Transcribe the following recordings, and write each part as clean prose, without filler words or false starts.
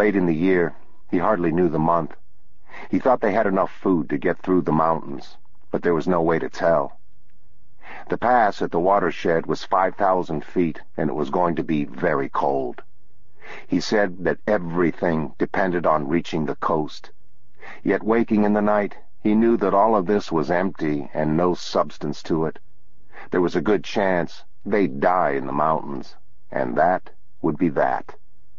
Late in the year, he hardly knew the month. He thought they had enough food to get through the mountains, but there was no way to tell. The pass at the watershed was 5,000 feet, and it was going to be very cold. He said that everything depended on reaching the coast. Yet waking in the night, he knew that all of this was empty and no substance to it. There was a good chance they'd die in the mountains, and that would be that.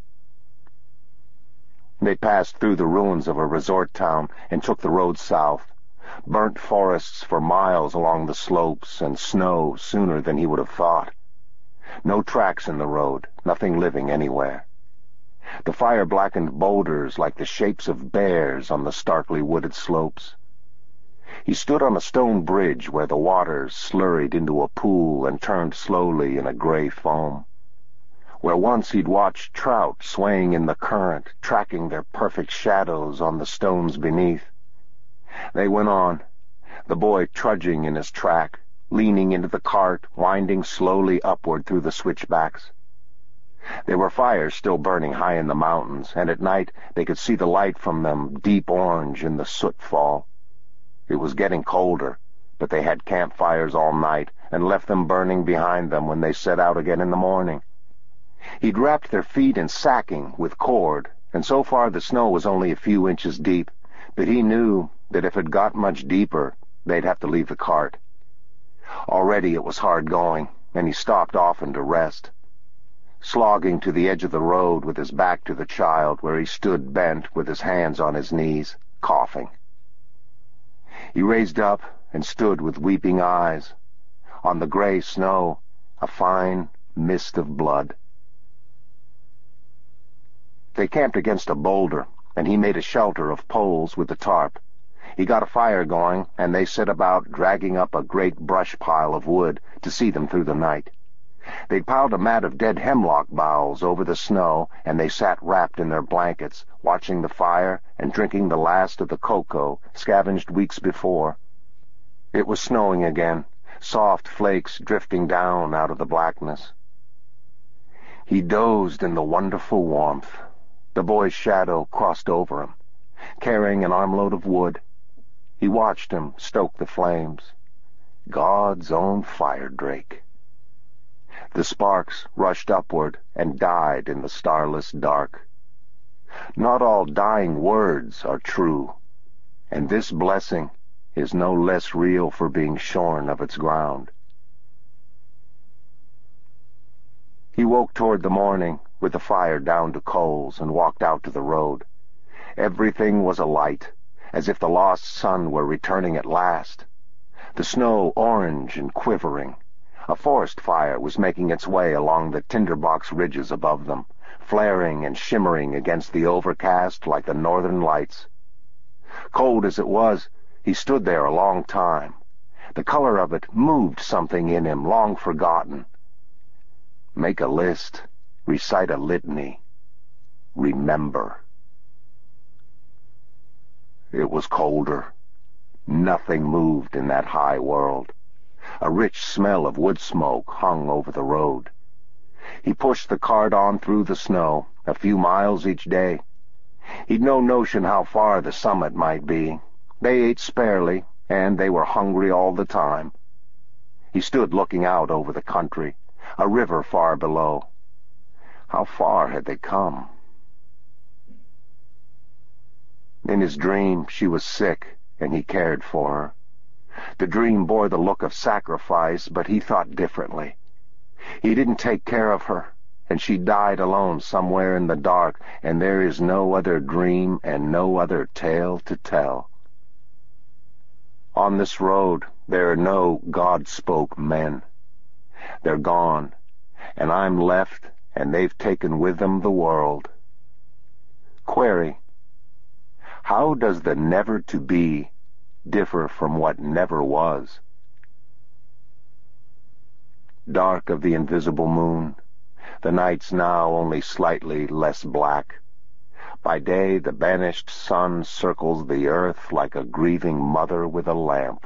They passed through the ruins of a resort town and took the road south. Burnt forests for miles along the slopes, and snow sooner than he would have thought. No tracks in the road, nothing living anywhere. The fire-blackened boulders like the shapes of bears on the starkly wooded slopes. He stood on a stone bridge where the waters slurried into a pool and turned slowly in a gray foam. Where once he'd watched trout swaying in the current, tracking their perfect shadows on the stones beneath. They went on, the boy trudging in his track, leaning into the cart, winding slowly upward through the switchbacks. There were fires still burning high in the mountains, and at night they could see the light from them deep orange in the soot fall. It was getting colder, but they had campfires all night and left them burning behind them when they set out again in the morning. He'd wrapped their feet in sacking with cord, and so far the snow was only a few inches deep, but he knew that if it got much deeper, they'd have to leave the cart. Already it was hard going, and he stopped often to rest, slogging to the edge of the road with his back to the child, where he stood bent with his hands on his knees, coughing. He raised up and stood with weeping eyes. On the gray snow, a fine mist of blood. They camped against a boulder, and he made a shelter of poles with a tarp. He got a fire going, and they set about dragging up a great brush pile of wood to see them through the night. They'd piled a mat of dead hemlock boughs over the snow, and they sat wrapped in their blankets, watching the fire and drinking the last of the cocoa scavenged weeks before. It was snowing again, soft flakes drifting down out of the blackness. He dozed in the wonderful warmth. The boy's shadow crossed over him, carrying an armload of wood. He watched him stoke the flames. God's own fire drake. The sparks rushed upward and died in the starless dark. Not all dying words are true, and this blessing is no less real for being shorn of its ground. He woke toward the morning with the fire down to coals and walked out to the road. Everything was alight, as if the lost sun were returning at last. The snow orange and quivering. A forest fire was making its way along the tinderbox ridges above them, flaring and shimmering against the overcast like the northern lights. Cold as it was, he stood there a long time. The color of it moved something in him long forgotten. Make a list, recite a litany, remember. It was colder. Nothing moved in that high world. A rich smell of wood smoke hung over the road. He pushed the cart on through the snow, a few miles each day. He'd no notion how far the summit might be. They ate sparely, and they were hungry all the time. He stood looking out over the country, a river far below. How far had they come? In his dream, she was sick, and he cared for her. The dream bore the look of sacrifice, but he thought differently. He didn't take care of her, and she died alone somewhere in the dark, and there is no other dream and no other tale to tell. On this road, there are no God-spoke men. They're gone, and I'm left, and they've taken with them the world. Query: how does the never-to-be differ from what never was? Dark of the invisible moon, the night's now only slightly less black. By day the banished sun circles the earth like a grieving mother with a lamp.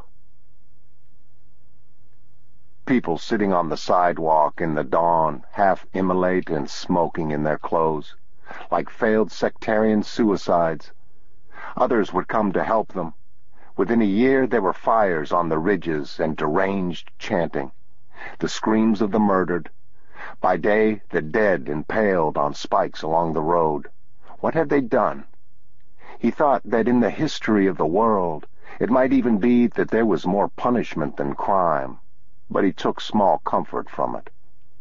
People sitting on the sidewalk in the dawn, half immolate and smoking in their clothes, like failed sectarian suicides. Others would come to help them. Within a year there were fires on the ridges and deranged chanting, the screams of the murdered. By day, the dead impaled on spikes along the road. What had they done? He thought that in the history of the world, it might even be that there was more punishment than crime, but he took small comfort from it.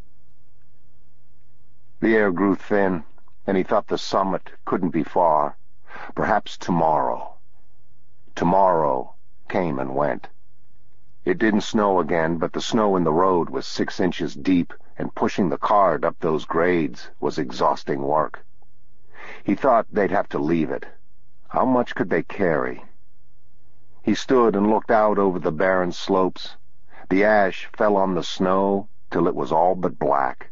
The air grew thin, and he thought the summit couldn't be far. Perhaps tomorrow. Tomorrow came and went. It didn't snow again, but the snow in the road was 6 inches deep, and pushing the cart up those grades was exhausting work. He thought they'd have to leave it. How much could they carry? He stood and looked out over the barren slopes. The ash fell on the snow till it was all but black.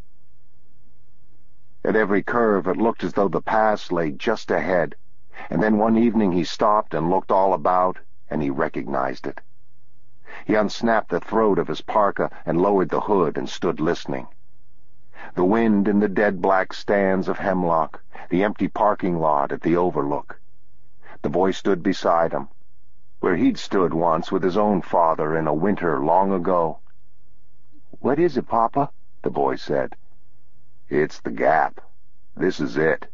At every curve it looked as though the pass lay just ahead, and then one evening he stopped and looked all about, and he recognized it. He unsnapped the throat of his parka and lowered the hood and stood listening. The wind in the dead black stands of hemlock, the empty parking lot at the overlook. The boy stood beside him, where he'd stood once with his own father in a winter long ago. "What is it, Papa?" the boy said. "It's the Gap. This is it."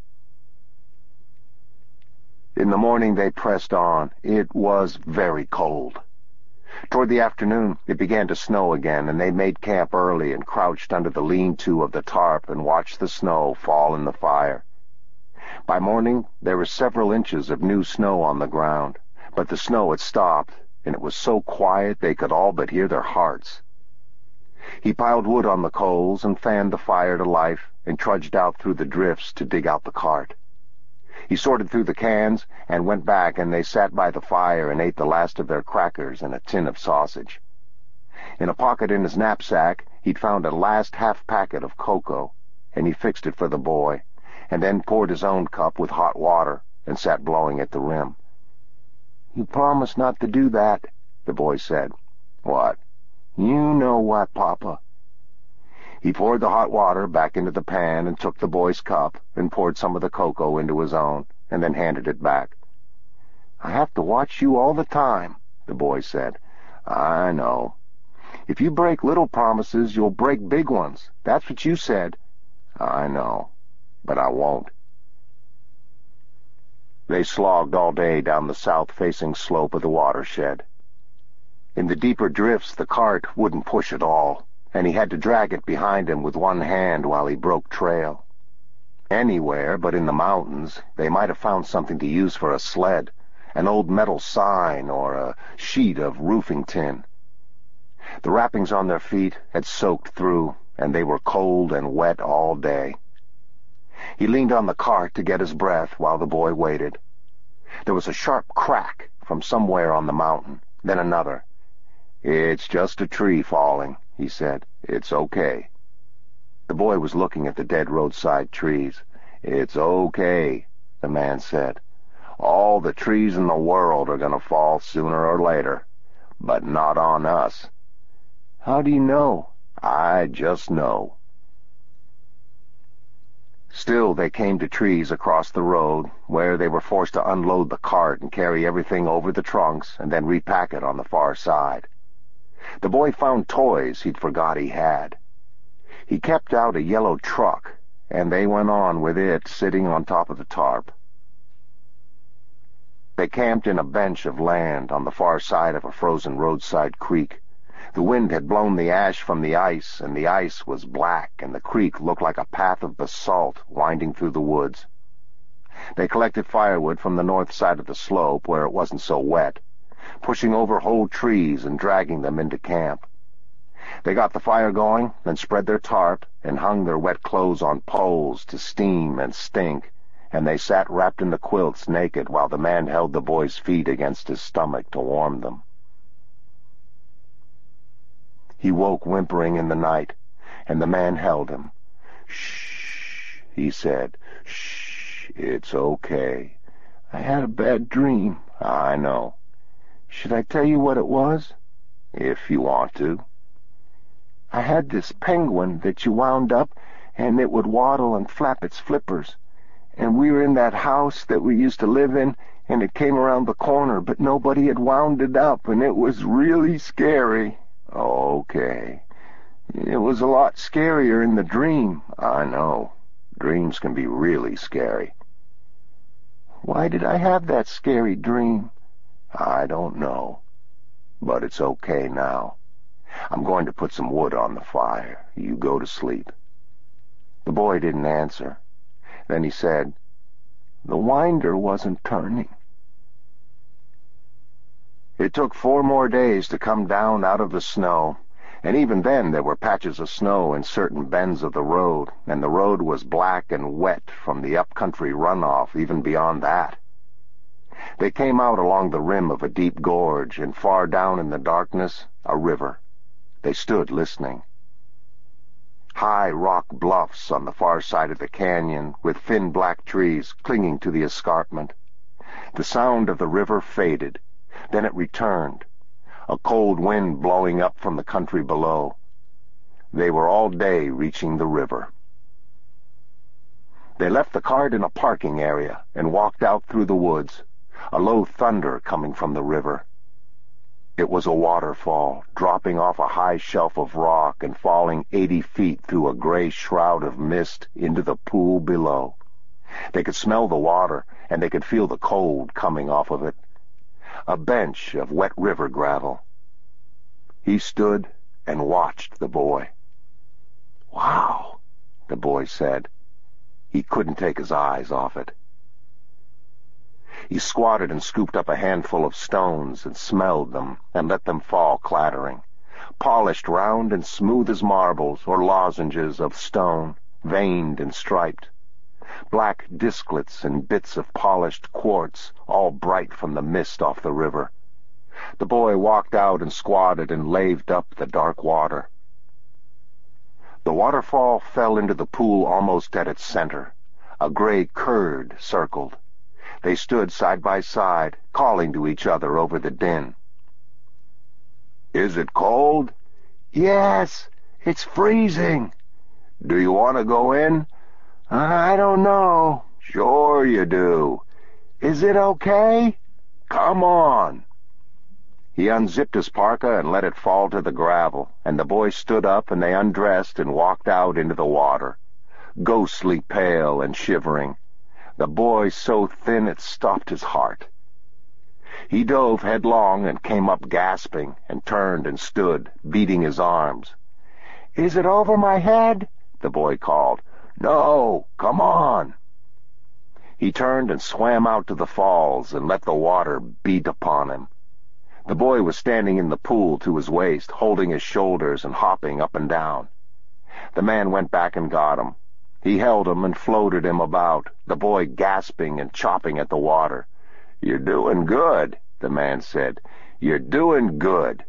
In the morning they pressed on. It was very cold. Toward the afternoon it began to snow again, and they made camp early and crouched under the lean-to of the tarp and watched the snow fall in the fire. By morning there were several inches of new snow on the ground, but the snow had stopped, and it was so quiet they could all but hear their hearts. He piled wood on the coals and fanned the fire to life and trudged out through the drifts to dig out the cart. He sorted through the cans and went back, and they sat by the fire and ate the last of their crackers and a tin of sausage. In a pocket in his knapsack he'd found a last half-packet of cocoa, and he fixed it for the boy, and then poured his own cup with hot water and sat blowing at the rim. "You promised not to do that," the boy said. "What?" "You know what, Papa." He poured the hot water back into the pan and took the boy's cup and poured some of the cocoa into his own, and then handed it back. "I have to watch you all the time," the boy said. "I know. If you break little promises, you'll break big ones. That's what you said." "I know, but I won't." They slogged all day down the south-facing slope of the watershed. In the deeper drifts the cart wouldn't push at all, and he had to drag it behind him with one hand while he broke trail. Anywhere but in the mountains they might have found something to use for a sled, an old metal sign or a sheet of roofing tin. The wrappings on their feet had soaked through, and they were cold and wet all day. He leaned on the cart to get his breath while the boy waited. There was a sharp crack from somewhere on the mountain, then another. "It's just a tree falling," he said. "It's okay." The boy was looking at the dead roadside trees. "It's okay," the man said. "All the trees in the world are going to fall sooner or later, but not on us." "How do you know?" "I just know." Still they came to trees across the road, where they were forced to unload the cart and carry everything over the trunks and then repack it on the far side. The boy found toys he'd forgot he had. He kept out a yellow truck, and they went on with it sitting on top of the tarp. They camped in a bench of land on the far side of a frozen roadside creek. The wind had blown the ash from the ice, and the ice was black, and the creek looked like a path of basalt winding through the woods. They collected firewood from the north side of the slope, where it wasn't so wet, pushing over whole trees and dragging them into camp. They got the fire going, then spread their tarp and hung their wet clothes on poles to steam and stink, and they sat wrapped in the quilts naked while the man held the boy's feet against his stomach to warm them. He woke whimpering in the night, and the man held him. "Shh," he said. "Shh, it's okay." "I had a bad dream." "I know." "Should I tell you what it was?" "If you want to." "I had this penguin that you wound up, and it would waddle and flap its flippers, and we were in that house that we used to live in, and it came around the corner, but nobody had wound it up, and it was really scary." "Okay. It was a lot scarier in the dream." "I know. Dreams can be really scary." "Why did I have that scary dream?" "I don't know. But it's okay now. I'm going to put some wood on the fire. You go to sleep." The boy didn't answer. Then he said, "The winder wasn't turning." It took 4 more days to come down out of the snow, and even then there were patches of snow in certain bends of the road, and the road was black and wet from the up-country runoff even beyond that. They came out along the rim of a deep gorge, and far down in the darkness, a river. They stood listening. High rock bluffs on the far side of the canyon, with thin black trees clinging to the escarpment. The sound of the river faded. Then it returned, a cold wind blowing up from the country below. They were all day reaching the river. They left the cart in a parking area and walked out through the woods, a low thunder coming from the river. It was a waterfall, dropping off a high shelf of rock and falling 80 feet through a gray shroud of mist into the pool below. They could smell the water, and they could feel the cold coming off of it. A bench of wet river gravel. He stood and watched the boy. "Wow," the boy said. He couldn't take his eyes off it. He squatted and scooped up a handful of stones and smelled them and let them fall clattering, polished round and smooth as marbles or lozenges of stone, veined and striped. Black disklets and bits of polished quartz, all bright from the mist off the river. The boy walked out and squatted and laved up the dark water. The waterfall fell into the pool almost at its center. A gray curd circled. They stood side by side, calling to each other over the din. "Is it cold?" "Yes, it's freezing." "Do you want to go in?" "I don't know." "Sure you do." "Is it okay?" "Come on." He unzipped his parka and let it fall to the gravel, and the boy stood up and they undressed and walked out into the water, ghostly pale and shivering, the boy so thin it stopped his heart. He dove headlong and came up gasping and turned and stood, beating his arms. "Is it over my head?" the boy called. "No, come on." He turned and swam out to the falls and let the water beat upon him. The boy was standing in the pool to his waist, holding his shoulders and hopping up and down. The man went back and got him. He held him and floated him about, the boy gasping and chopping at the water. "You're doing good," the man said. "You're doing good."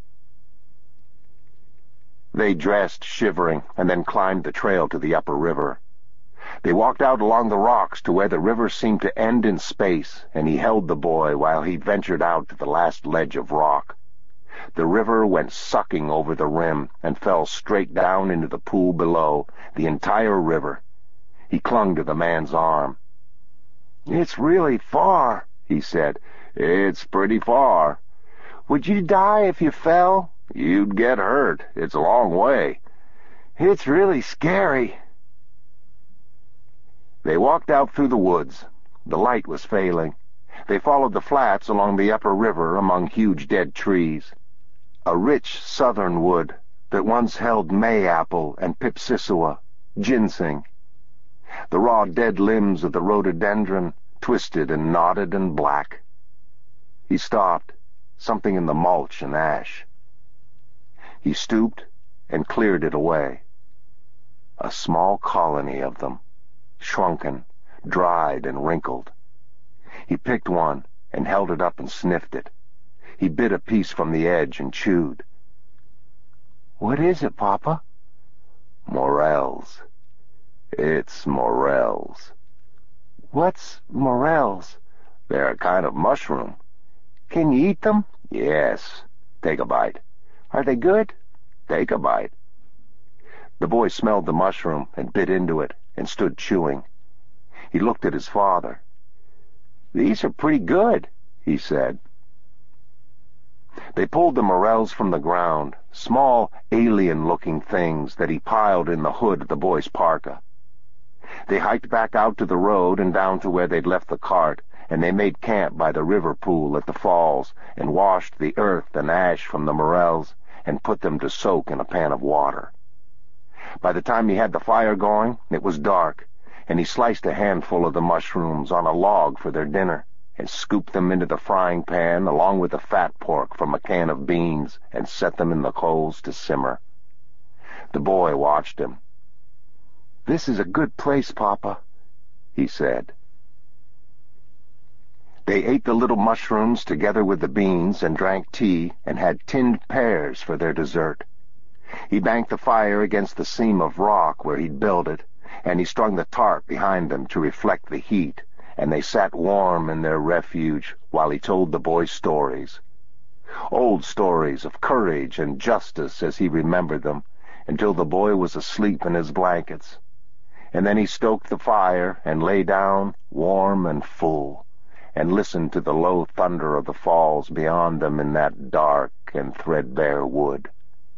They dressed, shivering, and then climbed the trail to the upper river. They walked out along the rocks to where the river seemed to end in space, and he held the boy while he ventured out to the last ledge of rock. The river went sucking over the rim and fell straight down into the pool below, the entire river. He clung to the man's arm. "It's really far," he said. "It's pretty far." "Would you die if you fell?" "You'd get hurt. It's a long way." "It's really scary." They walked out through the woods. The light was failing. They followed the flats along the upper river among huge dead trees. A rich southern wood that once held mayapple and pipsissewa, ginseng. The raw dead limbs of the rhododendron, twisted and knotted and black. He stopped, something in the mulch and ash. He stooped and cleared it away. A small colony of them, shrunken, dried and wrinkled. He picked one and held it up and sniffed it. He bit a piece from the edge and chewed. "What is it, Papa?" "Morels. It's morels." "What's morels?" "They're a kind of mushroom." "Can you eat them?" "Yes. Take a bite." "Are they good?" "Take a bite." The boy smelled the mushroom and bit into it and stood chewing. He looked at his father. "These are pretty good," he said. They pulled the morels from the ground, small, alien-looking things that he piled in the hood of the boy's parka. They hiked back out to the road and down to where they'd left the cart, and they made camp by the river pool at the falls and washed the earth and ash from the morels and put them to soak in a pan of water. By the time he had the fire going, it was dark, and he sliced a handful of the mushrooms on a log for their dinner and scooped them into the frying pan along with the fat pork from a can of beans and set them in the coals to simmer. The boy watched him. "This is a good place, Papa," he said. They ate the little mushrooms together with the beans and drank tea and had tinned pears for their dessert. He banked the fire against the seam of rock where he'd built it, and he strung the tarp behind them to reflect the heat, and they sat warm in their refuge while he told the boy stories. Old stories of courage and justice as he remembered them, until the boy was asleep in his blankets. And then he stoked the fire and lay down, warm and full, and listened to the low thunder of the falls beyond them in that dark and threadbare wood.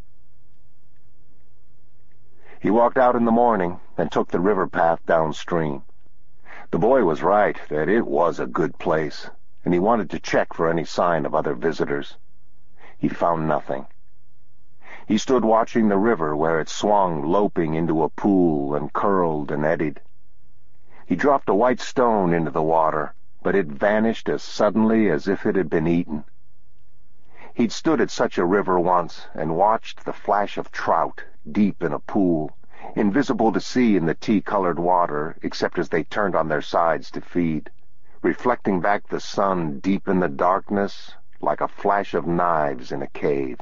He walked out in the morning and took the river path downstream. The boy was right that it was a good place, and he wanted to check for any sign of other visitors. He found nothing. He stood watching the river where it swung loping into a pool and curled and eddied. He dropped a white stone into the water, but it vanished as suddenly as if it had been eaten. He'd stood at such a river once and watched the flash of trout deep in a pool, invisible to see in the tea-colored water except as they turned on their sides to feed, reflecting back the sun deep in the darkness like a flash of knives in a cave.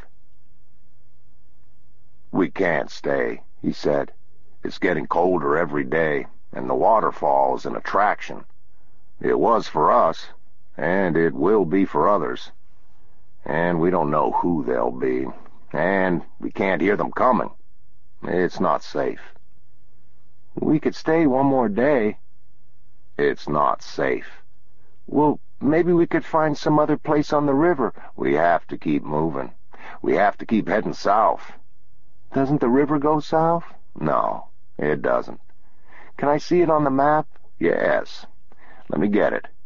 "We can't stay," he said. "It's getting colder every day, and the waterfall is an attraction. It was for us, and it will be for others. And we don't know who they'll be, and we can't hear them coming. It's not safe." "We could stay one more day." "It's not safe." "Well, maybe we could find some other place on the river." "We have to keep moving. We have to keep heading south." "Doesn't the river go south?" "No, it doesn't." "Can I see it on the map?" "Yes. Let me get it."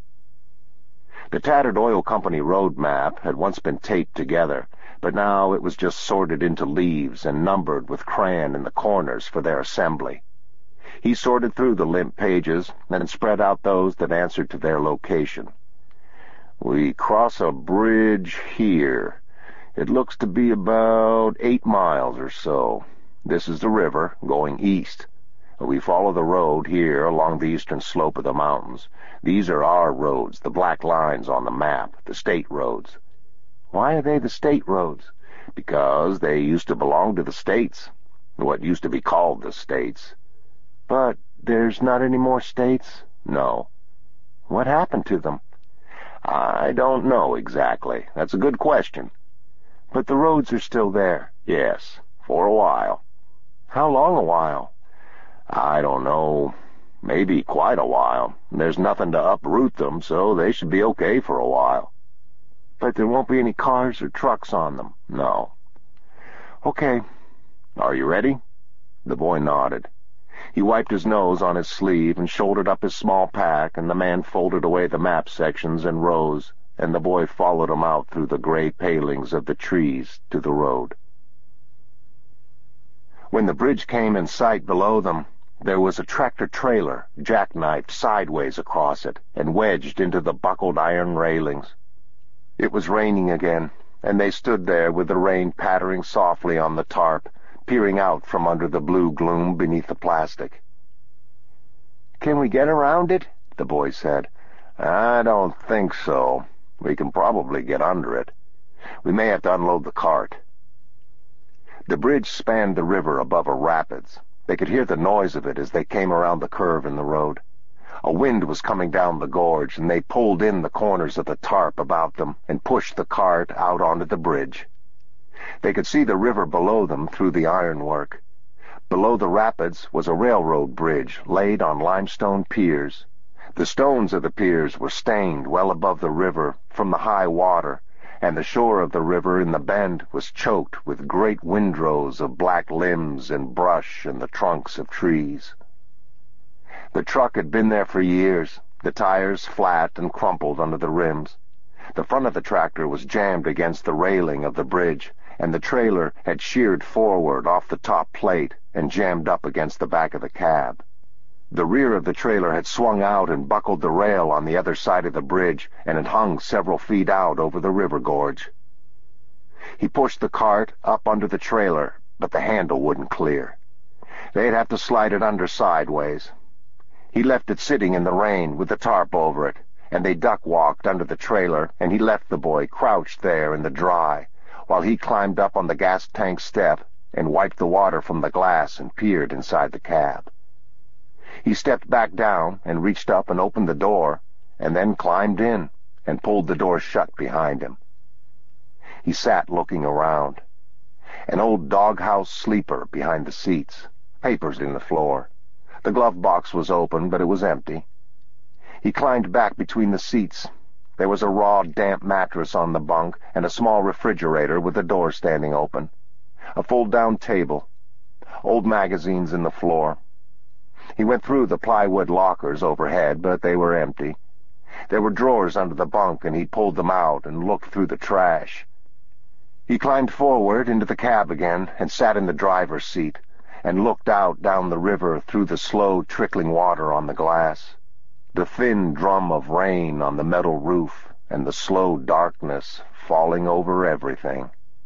The tattered oil company road map had once been taped together, but now it was just sorted into leaves and numbered with crayon in the corners for their assembly. He sorted through the limp pages and spread out those that answered to their location. "We cross a bridge here. It looks to be about 8 miles or so. This is the river, going east. We follow the road here along the eastern slope of the mountains. These are our roads, the black lines on the map, the state roads." "Why are they the state roads?" "Because they used to belong to the states, what used to be called the states." "But there's not any more states?" "No." "What happened to them?" "I don't know exactly. That's a good question." "But the roads are still there?" "Yes, for a while." "How long a while?" "I don't know. Maybe quite a while. There's nothing to uproot them, so they should be okay for a while." "But there won't be any cars or trucks on them?" "No." "Okay. Are you ready?" The boy nodded. He wiped his nose on his sleeve and shouldered up his small pack, and the man folded away the map sections and rose, and the boy followed him out through the gray palings of the trees to the road. When the bridge came in sight below them, there was a tractor-trailer jackknifed sideways across it and wedged into the buckled iron railings. It was raining again, and they stood there with the rain pattering softly on the tarp, peering out from under the blue gloom beneath the plastic. "Can we get around it?" the boy said. "I don't think so. We can probably get under it. We may have to unload the cart." The bridge spanned the river above a rapids. They could hear the noise of it as they came around the curve in the road. A wind was coming down the gorge, and they pulled in the corners of the tarp about them and pushed the cart out onto the bridge. They could see the river below them through the ironwork. Below the rapids was a railroad bridge laid on limestone piers, The stones of the piers were stained well above the river from the high water, and the shore of the river in the bend was choked with great windrows of black limbs and brush and the trunks of trees. The truck had been there for years, the tires flat and crumpled under the rims. The front of the tractor was jammed against the railing of the bridge, and the trailer had sheared forward off the top plate and jammed up against the back of the cab. The rear of the trailer had swung out and buckled the rail on the other side of the bridge, and had hung several feet out over the river gorge. He pushed the cart up under the trailer, but the handle wouldn't clear. They'd have to slide it under sideways. He left it sitting in the rain with the tarp over it, and they duck-walked under the trailer, and he left the boy crouched there in the dry, while he climbed up on the gas tank step and wiped the water from the glass and peered inside the cab. He stepped back down and reached up and opened the door, and then climbed in and pulled the door shut behind him. He sat looking around. An old doghouse sleeper behind the seats, papers in the floor. The glove box was open, but it was empty. He climbed back between the seats. There was a raw, damp mattress on the bunk and a small refrigerator with the door standing open. A fold-down table. Old magazines in the floor. He went through the plywood lockers overhead, but they were empty. There were drawers under the bunk, and he pulled them out and looked through the trash. He climbed forward into the cab again and sat in the driver's seat and looked out down the river through the slow trickling water on the glass, the thin drum of rain on the metal roof, and the slow darkness falling over everything.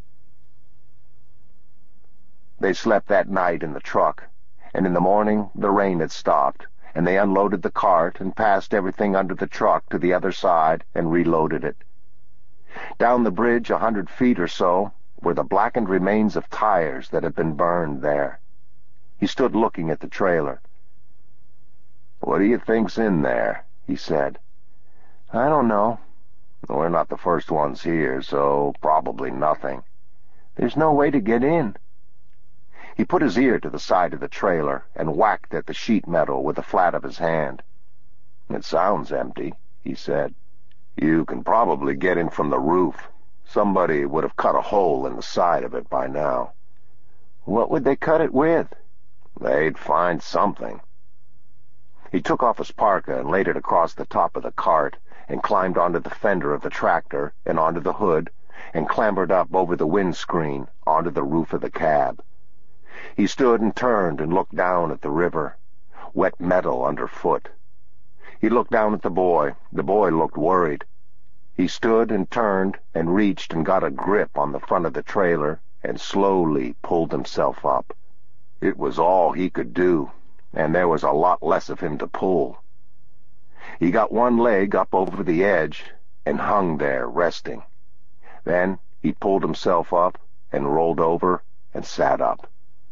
They slept that night in the truck, and in the morning the rain had stopped, and they unloaded the cart and passed everything under the truck to the other side and reloaded it. Down the bridge 100 feet or so were the blackened remains of tires that had been burned there. He stood looking at the trailer. "What do you think's in there?" he said. "I don't know. We're not the first ones here, so probably nothing. There's no way to get in." He put his ear to the side of the trailer and whacked at the sheet metal with the flat of his hand. "It sounds empty," he said. "You can probably get in from the roof. Somebody would have cut a hole in the side of it by now." "What would they cut it with?" "They'd find something." He took off his parka and laid it across the top of the cart and climbed onto the fender of the tractor and onto the hood and clambered up over the windscreen onto the roof of the cab. He stood and turned and looked down at the river, wet metal underfoot. He looked down at the boy. The boy looked worried. He stood and turned and reached and got a grip on the front of the trailer and slowly pulled himself up. It was all he could do, and there was a lot less of him to pull. He got one leg up over the edge and hung there, resting. Then he pulled himself up and rolled over and sat up.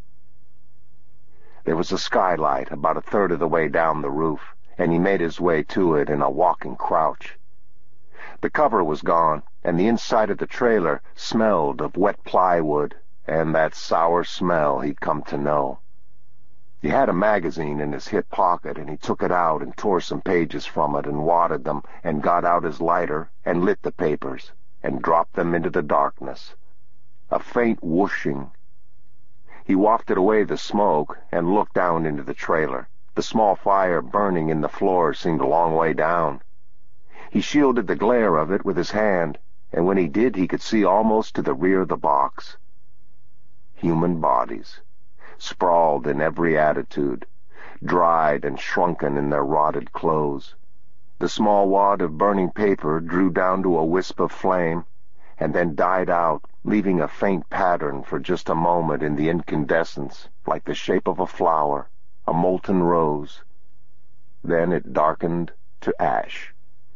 There was a skylight about a third of the way down the roof, and he made his way to it in a walking crouch. The cover was gone, and the inside of the trailer smelled of wet plywood and that sour smell he'd come to know. He had a magazine in his hip pocket, and he took it out and tore some pages from it and wadded them and got out his lighter and lit the papers and dropped them into the darkness. A faint whooshing. He wafted away the smoke and looked down into the trailer. The small fire burning in the floor seemed a long way down. He shielded the glare of it with his hand, and when he did he could see almost to the rear of the box. Human bodies, sprawled in every attitude, dried and shrunken in their rotted clothes. The small wad of burning paper drew down to a wisp of flame, and then died out, leaving a faint pattern for just a moment in the incandescence, like the shape of a flower, a molten rose. Then it darkened to ash.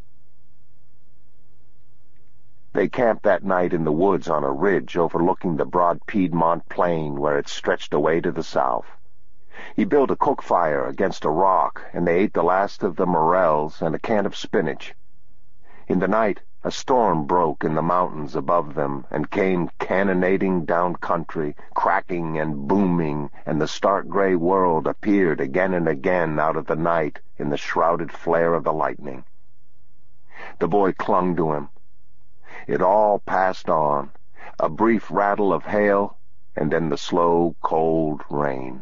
They camped that night in the woods on a ridge overlooking the broad Piedmont plain where it stretched away to the south. He built a cook fire against a rock, and they ate the last of the morels and a can of spinach. In the night, A storm broke in the mountains above them and came cannonading down country, cracking and booming, and the stark gray world appeared again and again out of the night in the shrouded flare of the lightning. The boy clung to him. It all passed on, a brief rattle of hail, and then the slow, cold rain.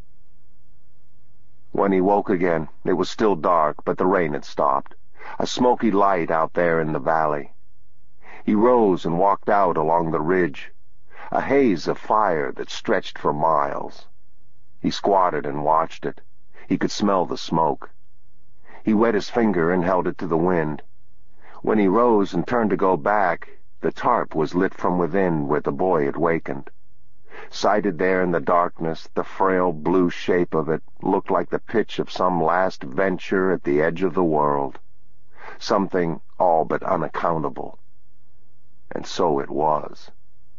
When he woke again, it was still dark, but the rain had stopped. A smoky light out there in the valley. He rose and walked out along the ridge, a haze of fire that stretched for miles. He squatted and watched it. He could smell the smoke. He wet his finger and held it to the wind. When he rose and turned to go back, the tarp was lit from within where the boy had wakened. Sighted there in the darkness, the frail blue shape of it looked like the pitch of some last venture at the edge of the world. Something all but unaccountable. And so it was.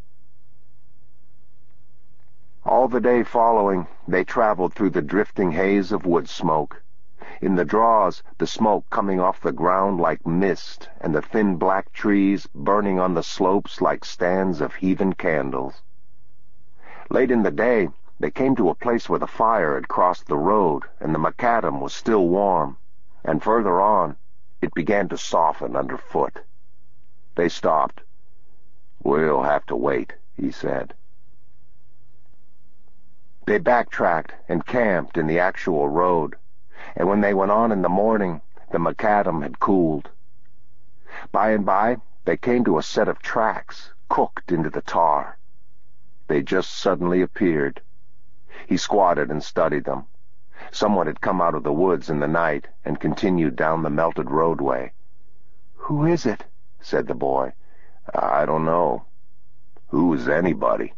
All the day following, they traveled through the drifting haze of wood smoke. In the draws, the smoke coming off the ground like mist, and the thin black trees burning on the slopes like stands of heathen candles. Late in the day, they came to a place where the fire had crossed the road, and the macadam was still warm, and further on, it began to soften underfoot. They stopped. "We'll have to wait," he said. They backtracked and camped in the actual road, and when they went on in the morning, the macadam had cooled. By and by, they came to a set of tracks, cooked into the tar. They just suddenly appeared. He squatted and studied them. Someone had come out of the woods in the night and continued down the melted roadway. "Who is it?" said the boy. "I don't know. Who's anybody?"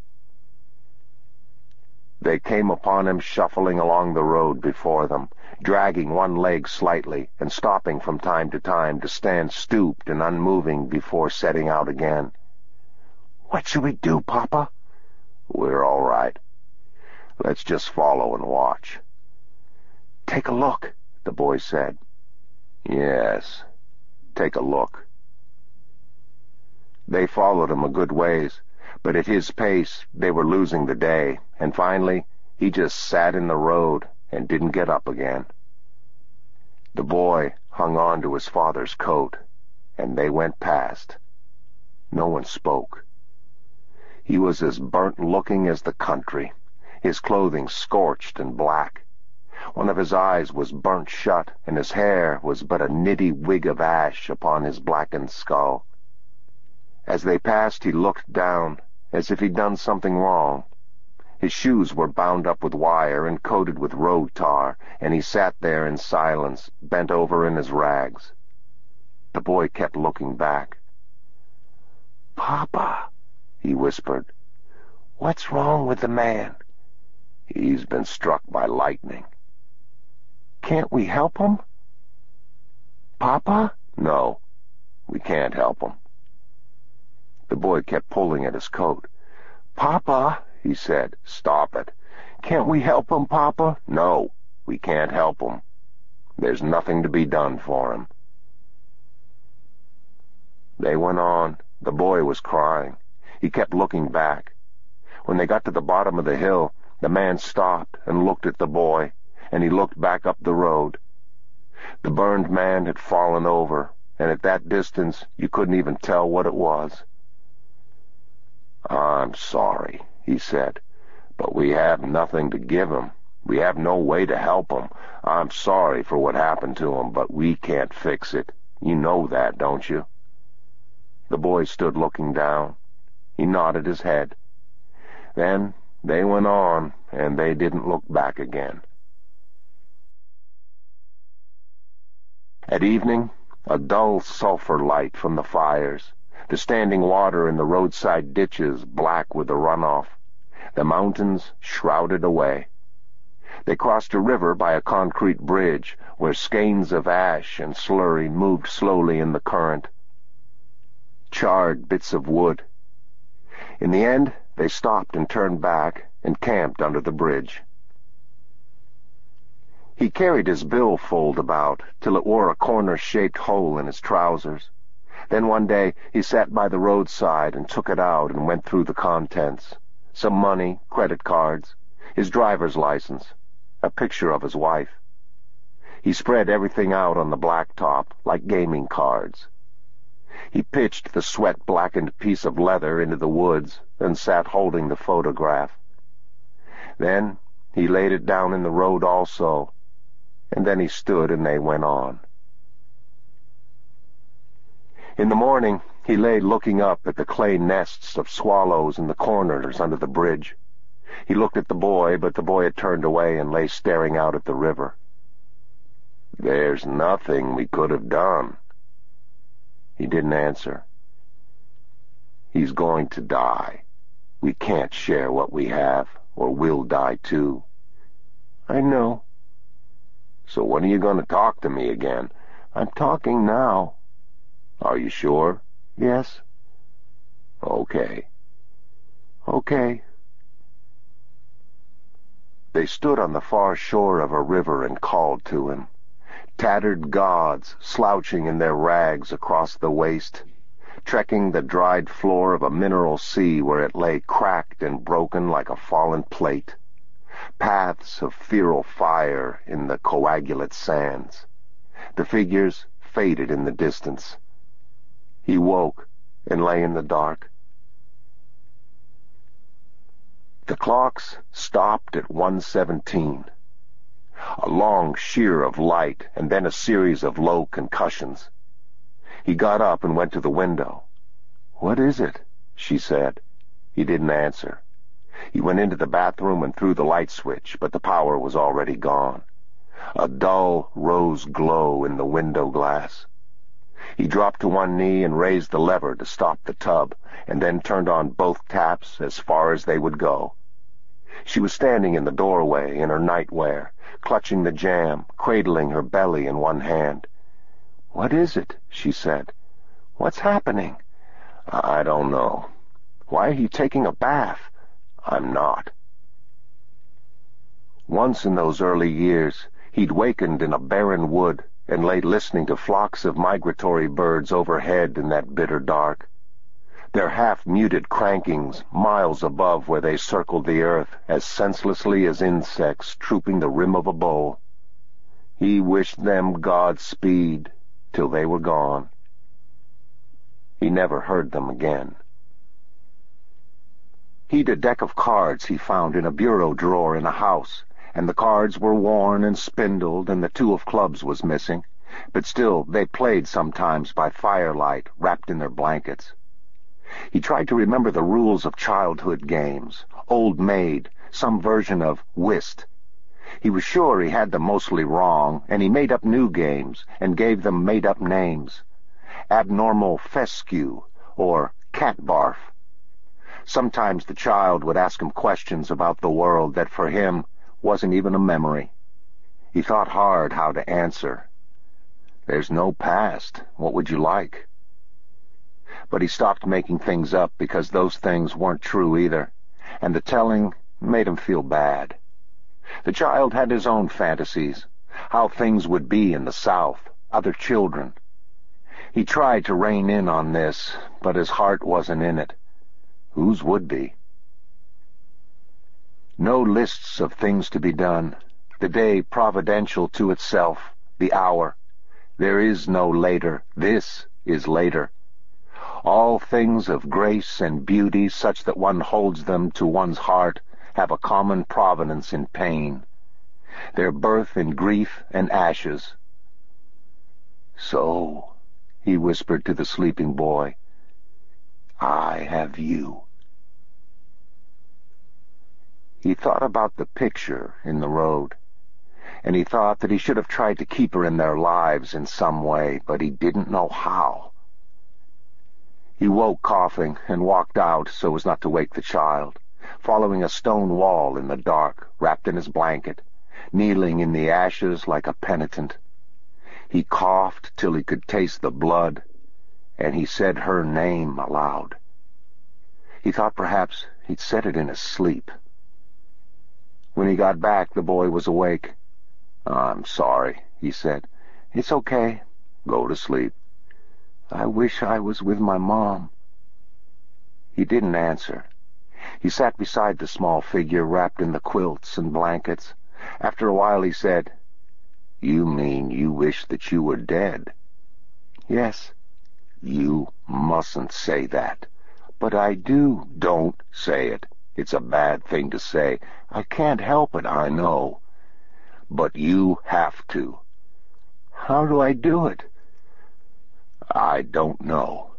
They came upon him shuffling along the road before them, dragging one leg slightly and stopping from time to stand stooped and unmoving before setting out again. "What should we do, Papa?" "We're all right. Let's just follow and watch." "Take a look," the boy said. "Yes, take a look." They followed him a good ways, but at his pace they were losing the day, and finally he just sat in the road and didn't get up again. The boy hung on to his father's coat, and they went past. No one spoke. He was as burnt-looking as the country, his clothing scorched and black. One of his eyes was burnt shut, and his hair was but a nitty wig of ash upon his blackened skull. As they passed, he looked down, as if he'd done something wrong. His shoes were bound up with wire and coated with road tar, and he sat there in silence, bent over in his rags. The boy kept looking back. "Papa," he whispered, "what's wrong with the man?" "He's been struck by lightning." "Can't we help him?" "Papa?" "No, we can't help him." The boy kept pulling at his coat. "Papa," he said. "Stop it." "Can't we help him, Papa?" "No, we can't help him. There's nothing to be done for him." They went on. The boy was crying. He kept looking back. When they got to the bottom of the hill, the man stopped and looked at the boy, and he looked back up the road. The burned man had fallen over, and at that distance you couldn't even tell what it was. "I'm sorry," he said, "but we have nothing to give him. We have no way to help him. I'm sorry for what happened to him, but we can't fix it. You know that, don't you?" The boy stood looking down. He nodded his head. Then they went on, and they didn't look back again. At evening, a dull sulphur light from the fires, the standing water in the roadside ditches black with the runoff, the mountains shrouded away. They crossed a river by a concrete bridge where skeins of ash and slurry moved slowly in the current. Charred bits of wood. In the end, they stopped and turned back and camped under the bridge. He carried his billfold about till it wore a corner-shaped hole in his trousers. Then one day he sat by the roadside and took it out and went through the contents. Some money, credit cards, his driver's license, a picture of his wife. He spread everything out on the blacktop like gaming cards. He pitched the sweat-blackened piece of leather into the woods and sat holding the photograph. Then he laid it down in the road also, and then he stood and they went on. In the morning, he lay looking up at the clay nests of swallows in the corners under the bridge. He looked at the boy, but the boy had turned away and lay staring out at the river. "There's nothing we could have done." He didn't answer. "He's going to die. We can't share what we have, or we'll die too." "I know." "So when are you going to talk to me again?" "I'm talking now." "Are you sure?" "Yes." "Okay." "Okay." They stood on the far shore of a river and called to him. Tattered gods slouching in their rags across the waste, trekking the dried floor of a mineral sea where it lay cracked and broken like a fallen plate. Paths of feral fire in the coagulate sands. The figures faded in the distance. He woke and lay in the dark. The clocks stopped at 1:17. A long sheer of light and then a series of low concussions. He got up and went to the window. "What is it?" she said. He didn't answer. He went into the bathroom and threw the light switch, but the power was already gone. A dull rose glow in the window glass. He dropped to one knee and raised the lever to stop the tub, and then turned on both taps as far as they would go. She was standing in the doorway in her nightwear, clutching the jamb, cradling her belly in one hand. "What is it?" she said. "What's happening?" "I don't know." "Why are you taking a bath?" "I'm not." Once in those early years, he'd wakened in a barren wood and lay listening to flocks of migratory birds overhead in that bitter dark. Their half-muted crankings miles above where they circled the earth as senselessly as insects trooping the rim of a bowl. He wished them Godspeed till they were gone. He never heard them again. He'd a deck of cards he found in a bureau drawer in a house, and the cards were worn and spindled, and the two of clubs was missing, but still they played sometimes by firelight, wrapped in their blankets. He tried to remember the rules of childhood games, Old Maid, some version of whist. He was sure he had them mostly wrong, and he made up new games and gave them made-up names. Abnormal fescue, or cat barf. Sometimes the child would ask him questions about the world that for him wasn't even a memory. He thought hard how to answer. "There's no past. What would you like?" But he stopped making things up because those things weren't true either, and the telling made him feel bad. The child had his own fantasies, how things would be in the South, other children. He tried to rein in on this, but his heart wasn't in it. Whose would be? No lists of things to be done, the day providential to itself, the hour. There is no later, this is later. All things of grace and beauty, such that one holds them to one's heart, have a common provenance in pain, their birth in grief and ashes. "So," he whispered to the sleeping boy, "I have you." He thought about the picture in the road, and he thought that he should have tried to keep her in their lives in some way, but he didn't know how. He woke coughing and walked out so as not to wake the child, following a stone wall in the dark, wrapped in his blanket, kneeling in the ashes like a penitent. He coughed till he could taste the blood, and he said her name aloud. He thought perhaps he'd said it in his sleep. When he got back, the boy was awake. "I'm sorry," he said. "It's okay. Go to sleep." I wish I was with my mom." He didn't answer. He sat beside the small figure wrapped in the quilts and blankets. After a while he said, "You mean you wish that you were dead?" "Yes." "You mustn't say that." "But I do." "Don't say it. It's a bad thing to say." "I can't help it, I know." "But you have to." "How do I do it?" "I don't know."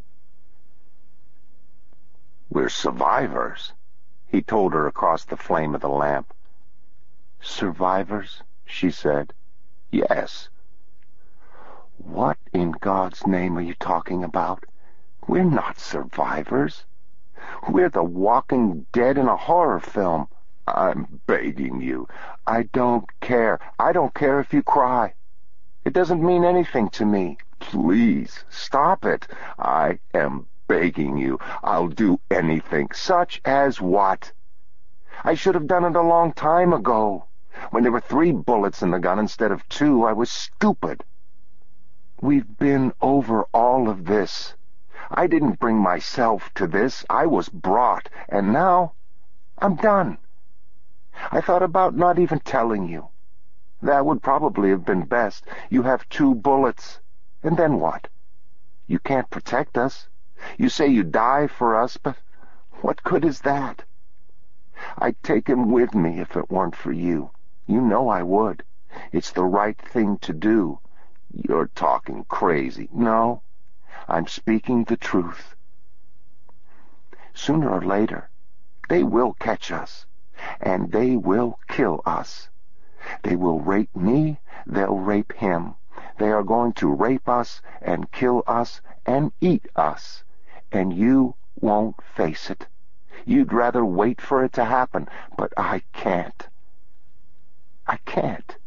"We're survivors," he told her across the flame of the lamp. "Survivors?" she said. "Yes." "What in God's name are you talking about? We're not survivors. We're the walking dead in a horror film." "I'm begging you." "I don't care. I don't care if you cry. It doesn't mean anything to me." "Please, stop it." "I am begging you. I'll do anything." "Such as what?" "I should have done it a long time ago. When there were 3 bullets in the gun instead of 2, I was stupid. We've been over all of this. I didn't bring myself to this. I was brought, and now I'm done. I thought about not even telling you. That would probably have been best. You have 2 bullets. And then what? You can't protect us. You say you die for us, but what good is that? I'd take him with me if it weren't for you. You know I would. It's the right thing to do." "You're talking crazy." "No, I'm speaking the truth. Sooner or later, they will catch us, and they will kill us. They will rape me, they'll rape him. They are going to rape us and kill us and eat us, and you won't face it. You'd rather wait for it to happen, but I can't. I can't."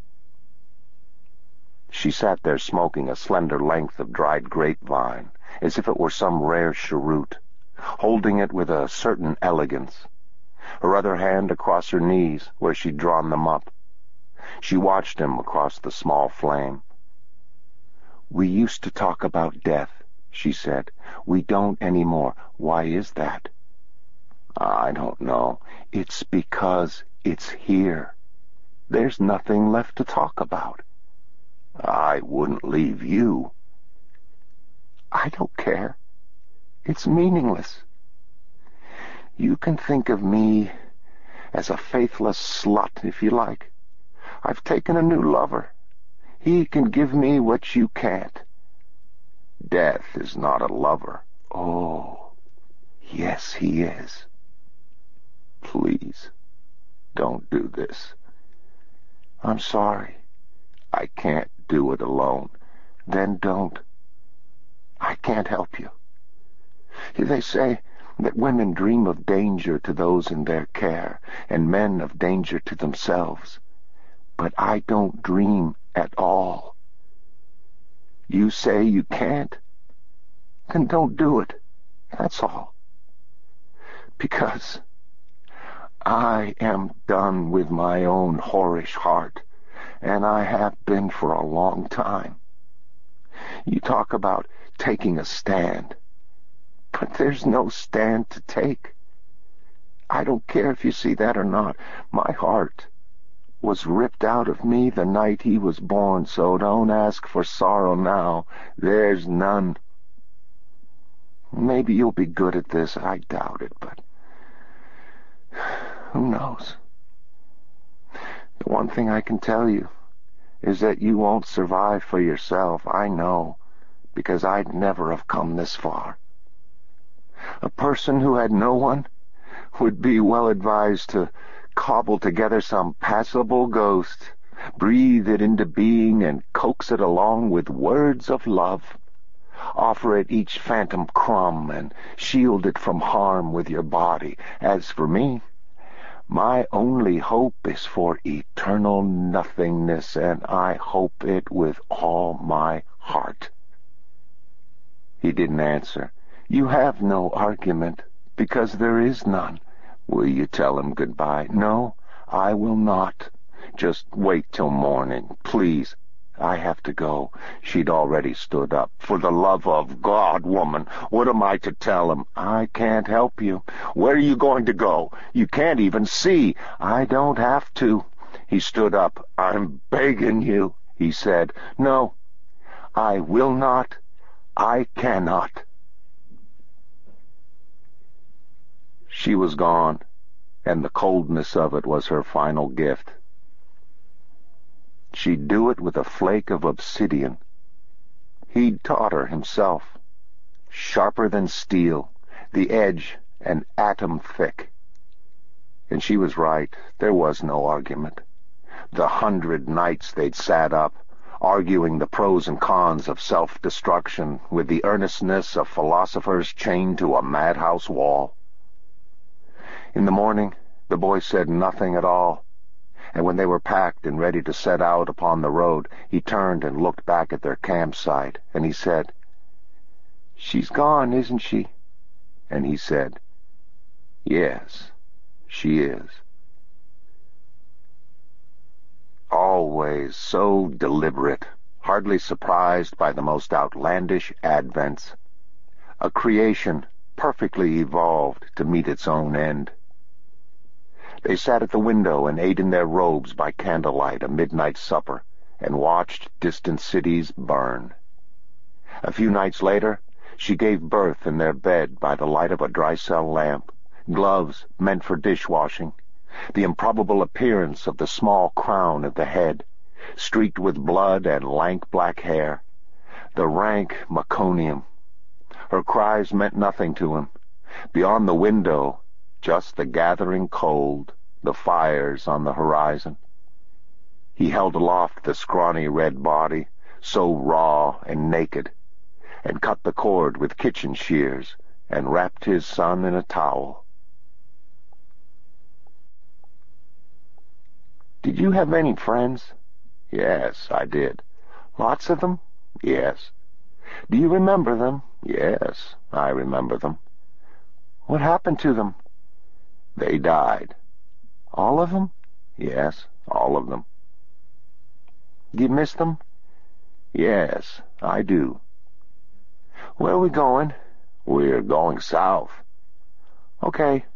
She sat there smoking a slender length of dried grapevine, as if it were some rare cheroot, holding it with a certain elegance, her other hand across her knees where she'd drawn them up. She watched him across the small flame. "We used to talk about death," she said. "We don't anymore. Why is that?" "I don't know. It's because it's here. There's nothing left to talk about." "I wouldn't leave you." "I don't care. It's meaningless. You can think of me as a faithless slut, if you like. I've taken a new lover. He can give me what you can't." "Death is not a lover." "Oh, yes, he is." "Please, don't do this." "I'm sorry." "I can't do it alone." "Then don't. I can't help you. They say that women dream of danger to those in their care, and men of danger to themselves. But I don't dream at all. You say you can't? Then don't do it. That's all. Because I am done with my own whorish heart, and I have been for a long time. You talk about taking a stand, but there's no stand to take. I don't care if you see that or not. My heart was ripped out of me the night he was born, so don't ask for sorrow now. There's none. Maybe you'll be good at this. I doubt it, but who knows? The one thing I can tell you is that you won't survive for yourself. I know, because I'd never have come this far. A person who had no one would be well advised to cobble together some passable ghost, breathe it into being, and coax it along with words of love. Offer it each phantom crumb and shield it from harm with your body. As for me, my only hope is for eternal nothingness, and I hope it with all my heart." He didn't answer. "You have no argument, because there is none." "Will you tell him goodbye?" "No, I will not. Just wait till morning, please." I have to go." She'd already stood up. "For the love of God, woman, what am I to tell him?" "I can't help you." "Where are you going to go? You can't even see." "I don't have to." He stood up. "I'm begging you," he said. "No, I will not. I cannot." She was gone, and the coldness of it was her final gift. She'd do it with a flake of obsidian. He'd taught her himself. Sharper than steel, the edge an atom thick. And she was right. There was no argument. The 100 nights they'd sat up, arguing the pros and cons of self-destruction with the earnestness of philosophers chained to a madhouse wall. In the morning, the boy said nothing at all, and when they were packed and ready to set out upon the road, he turned and looked back at their campsite, and he said, "She's gone, isn't she?" And he said, "Yes, she is." Always so deliberate, hardly surprised by the most outlandish advents. A creation perfectly evolved to meet its own end. They sat at the window and ate in their robes by candlelight a midnight supper and watched distant cities burn. A few nights later, she gave birth in their bed by the light of a dry-cell lamp, gloves meant for dishwashing, the improbable appearance of the small crown of the head, streaked with blood and lank black hair, the rank meconium. Her cries meant nothing to him. Beyond the window, just the gathering cold, the fires on the horizon. He held aloft the scrawny red body, so raw and naked, and cut the cord with kitchen shears, and wrapped his son in a towel. "Did you have any friends?" "Yes, I did." "Lots of them?" "Yes." "Do you remember them?" "Yes, I remember them." "What happened to them?" "They died." "All of them?" "Yes, all of them." "Do you miss them?" "Yes, I do." "Where are we going?" "We're going south." "Okay.